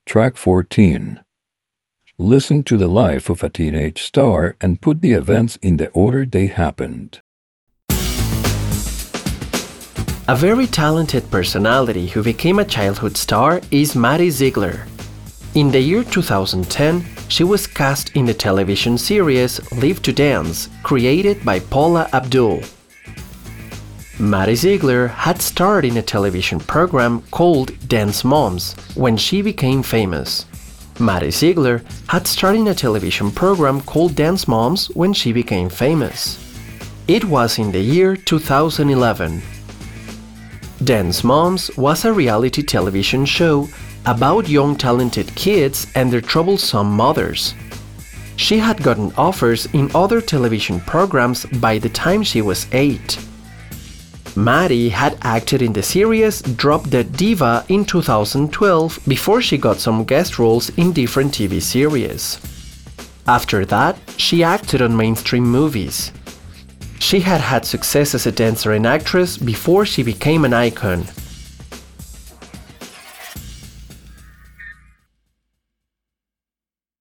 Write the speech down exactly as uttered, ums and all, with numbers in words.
Track fourteen. Listen to the life of a teenage star and put the events in the order they happened. A very talented personality who became a childhood star is Maddie Ziegler. In the year two thousand ten, she was cast in the television series Live to Dance, created by Paula Abdul. Maddie Ziegler had starred in a television program called Dance Moms when she became famous. Maddie Ziegler had starred in a television program called Dance Moms when she became famous. It was in the year two thousand eleven. Dance Moms was a reality television show about young talented kids and their troublesome mothers. She had gotten offers in other television programs by the time she was eight. Maddie had acted in the series Drop Dead Diva in two thousand twelve before she got some guest roles in different T V series. After that, she acted on mainstream movies. She had had success as a dancer and actress before she became an icon.